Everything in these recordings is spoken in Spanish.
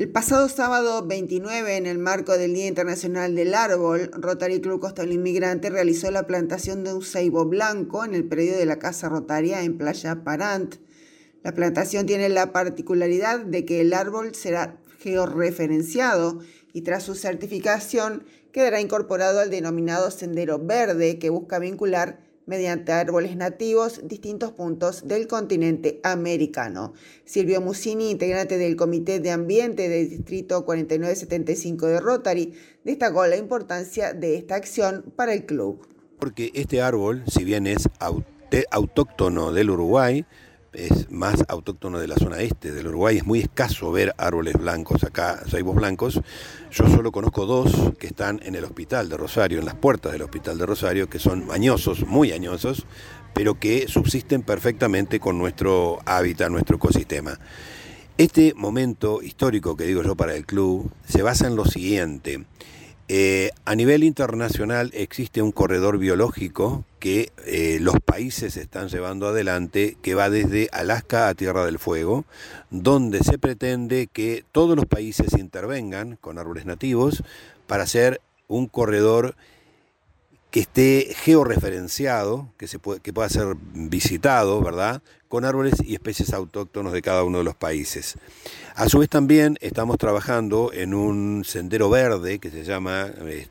El pasado sábado 29, en el marco del Día Internacional del Árbol, Rotary Club Costa del Inmigrante realizó la plantación de un ceibo blanco en el predio de la Casa Rotaria en Playa Parant. La plantación tiene la particularidad de que el árbol será georreferenciado y tras su certificación quedará incorporado al denominado Sendero Verde, que busca vincular mediante árboles nativos distintos puntos del continente americano. Silvio Musini, integrante del Comité de Ambiente del Distrito 4975 de Rotary, destacó la importancia de esta acción para el club. Porque este árbol, si bien es autóctono del Uruguay, es más autóctono de la zona este del Uruguay, es muy escaso ver árboles blancos acá, ceibos blancos. Yo solo conozco dos que están en el hospital de Rosario, en las puertas del hospital de Rosario, que son añosos, muy añosos, pero que subsisten perfectamente con nuestro hábitat, nuestro ecosistema. Este momento histórico que digo yo para el club se basa en lo siguiente. A nivel internacional existe un corredor biológico que los países están llevando adelante, que va desde Alaska a Tierra del Fuego, donde se pretende que todos los países intervengan con árboles nativos para hacer un corredor que esté georreferenciado, que pueda ser visitado, ¿verdad?, con árboles y especies autóctonos de cada uno de los países. A su vez también estamos trabajando en un sendero verde que se llama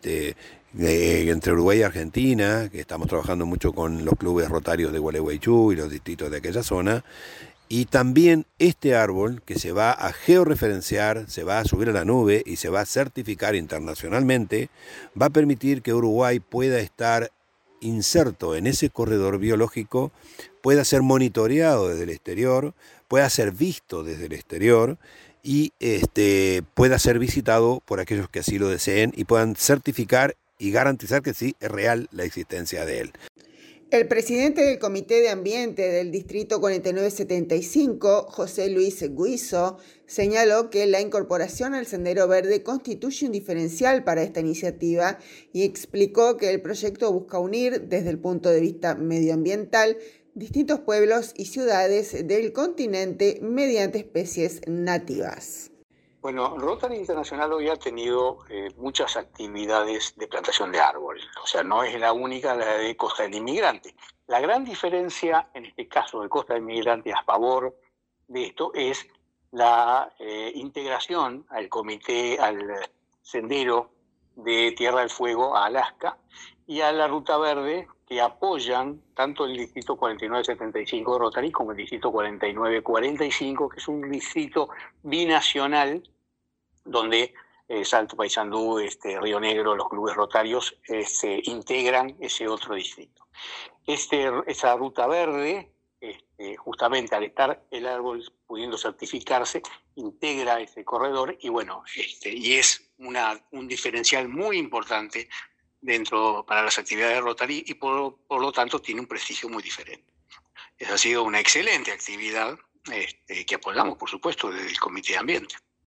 entre Uruguay y Argentina, que estamos trabajando mucho con los clubes rotarios de Gualeguaychú y los distritos de aquella zona. Y también este árbol que se va a georreferenciar, se va a subir a la nube y se va a certificar internacionalmente, va a permitir que Uruguay pueda estar inserto en ese corredor biológico, pueda ser monitoreado desde el exterior, pueda ser visto desde el exterior y pueda ser visitado por aquellos que así lo deseen y puedan certificar y garantizar que sí es real la existencia de él. El presidente del Comité de Ambiente del Distrito 4975, José Luis Guizo, señaló que la incorporación al Sendero Verde constituye un diferencial para esta iniciativa y explicó que el proyecto busca unir, desde el punto de vista medioambiental, distintos pueblos y ciudades del continente mediante especies nativas. Bueno, Rotary Internacional hoy ha tenido muchas actividades de plantación de árboles, o sea, no es la única la de Costa del Inmigrante. La gran diferencia, en este caso de Costa del Inmigrante, a favor de esto, es la integración al comité, al sendero de Tierra del Fuego a Alaska y a la Ruta Verde, que apoyan tanto el Distrito 4975 de Rotary como el Distrito 4945, que es un distrito binacional donde Salto, Paysandú, Río Negro, los clubes rotarios integran ese otro distrito. Esa Ruta Verde, justamente al estar el árbol pudiendo certificarse, integra ese corredor y bueno, y es un diferencial muy importante para las actividades de Rotary y por lo tanto tiene un prestigio muy diferente. Esa ha sido una excelente actividad que apoyamos, por supuesto, desde el Comité de Ambiente.